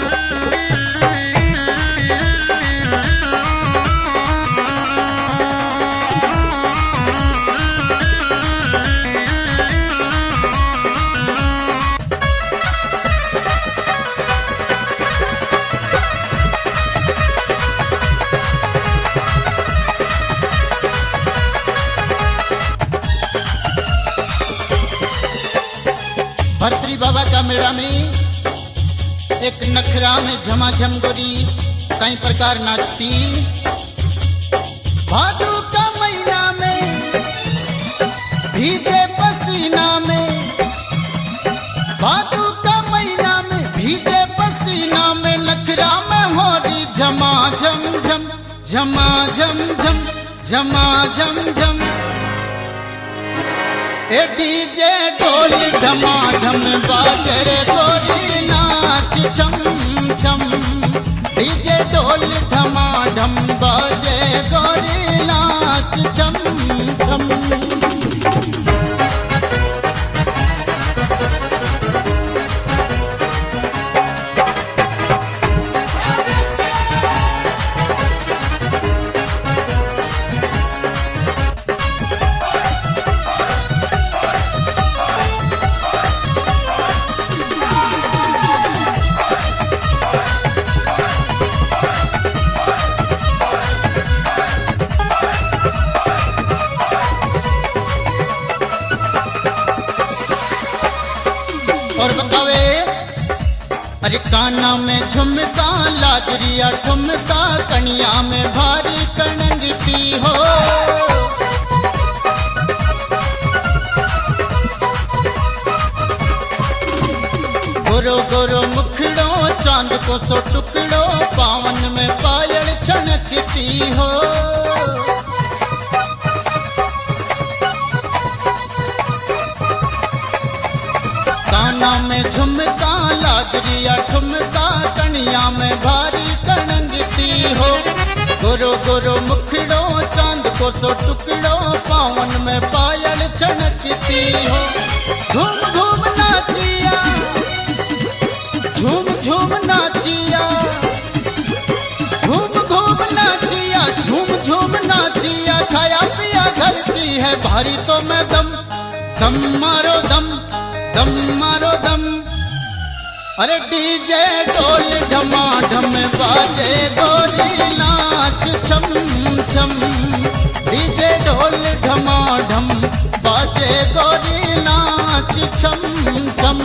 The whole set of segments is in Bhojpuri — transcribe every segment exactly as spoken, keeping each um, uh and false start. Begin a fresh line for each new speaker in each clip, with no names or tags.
भर्तरी बाबा का मेला में एक नखरा में झमाझम गोरी कई प्रकार नाचती। भादू का महीना में भीगे पसीना में, भादू का महीना में भीगे पसीना में, नखरा में हो रही झमाझम झम झमाझम झम झमाझम झम। ए डीजे ढोल ढमाढम बाजे रे गोरी नाच छम छम। डीजे ढोल ढमाढम बाजे गोरी नाच छम छम। और बतावे अरे काना में झुमका लाजरिया ठुमका, कनिया में भारी कणंगती हो। गोरो गोरो मुखड़ो चांद को सो टुकड़ो, पावन में पायल छनकती हो। काना में झुमका लाजरिया ठुमका, कनिया में भारी कणंगती हो। गोरो गोरो मुखड़ो चांद को सो टुकड़ो, पावन में पायल छनकती हो। घूम घूम नाचिया झूम झूम नाचिया, घूम घूम नाचिया झूम झूम नाचिया। खाया पिया घर की है भारी तो मैं दम दम मारो दम दम मारो दम। अरे डीजे ढोल ढमाढम बाजे गोरी नाच छम छम। डीजे ढोल ढमाढम बाजे गोरी नाच छम छम।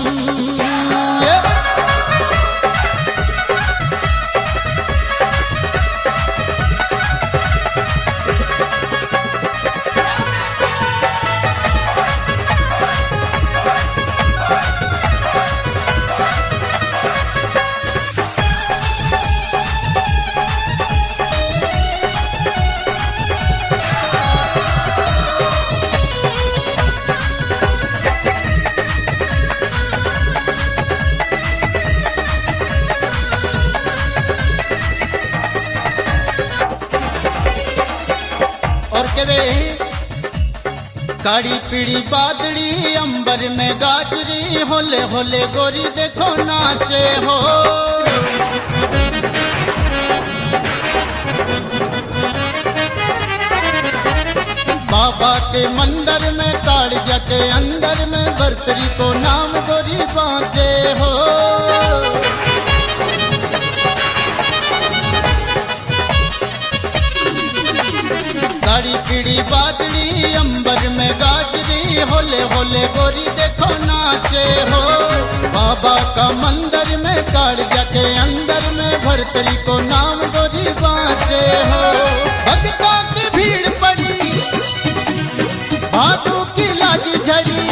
काड़ी पीड़ी बादड़ी अंबर में गाजरी, होले होले गोरी देखो नाचे हो। बाबा के मंदिर में कालिया के अंदर में, भर्तरी को नाम गोरी बाँचे हो। काड़ी पीड़ी बादड़ी अंबर में गाजरी, होले होले गोरी देखो नाचे हो। बाबा का मंदिर में कालिया के अंदर में, भर्तरी को नाम गोरी बाँचे हो। भक्तों की भीड़ पड़ी भादू की लाज झड़ी,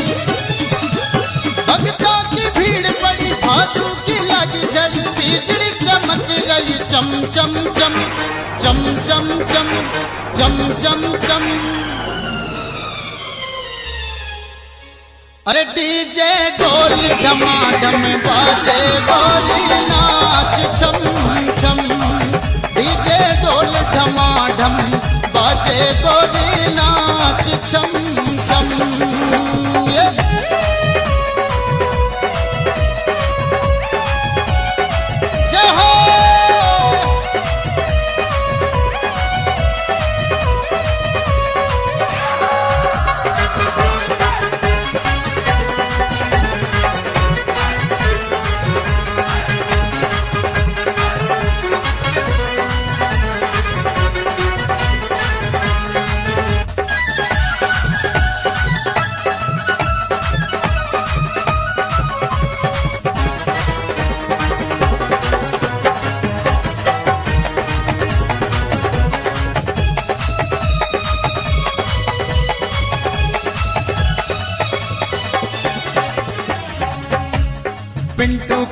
भक्तों की भीड़ पड़ी भादू की लाज झड़ी। बिजली चमक रही चम चम चम चम चम चम चम चम चम। अरे डीजे ढोल ढमाढम बाजे गोरी नाच छम छम। डीजे ढोल ढमाढम बाजे गोरी नाच छम छम। जय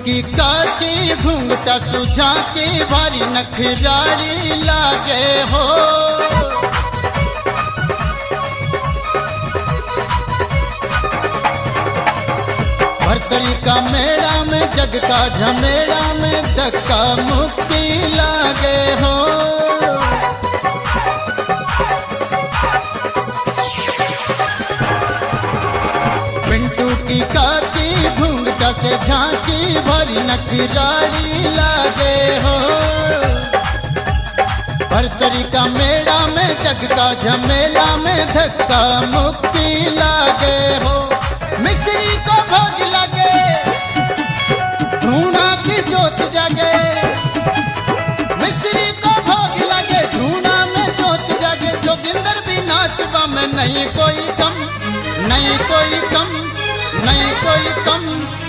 की काकी घूंघटा सुझा के भारी नखराली लागे हो। भरतरी का मेला में जग का झमेला में धक्का मुक्की लागे हो। पिंटू की काकी घूंघटा से झांकी भरी नखराली लागे हो। भरतरी का मेला में जग का झमेला में धक्का मुक्की लागे हो। मिस्री को भोग लगे ढूंढा की जोत जागे। मिस्री को भोग लगे ढूंढा में जोत जागे। जोगिंदर भी नाचवा में नहीं कोई कम, नहीं कोई कम, नहीं कोई कम।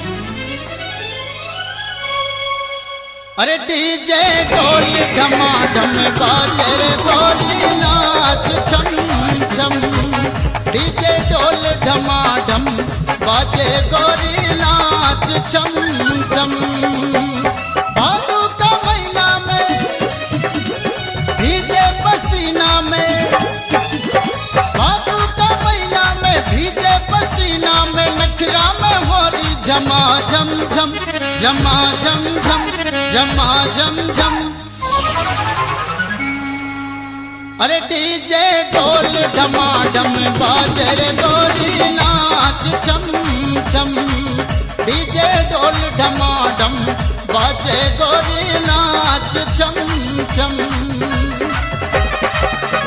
अरे डीजे ढोल ढमाढम बाजे रे गोरी नाच छम छम। डीजे ढोल ढमाढम बाजे गोरी नाच छम छम। भादु का महीना में भीजे पसीना में। भादु का महीना में भीजे पसीना में नखरा में हो रही झमा झम झम, झमा झम झम, झमा झम झम। अरे डीजे ढोल ढमाढम बाजे रे गोरी नाच छम छम। डीजे ढोल ढमाढम बाजे गोरी नाच छम छम।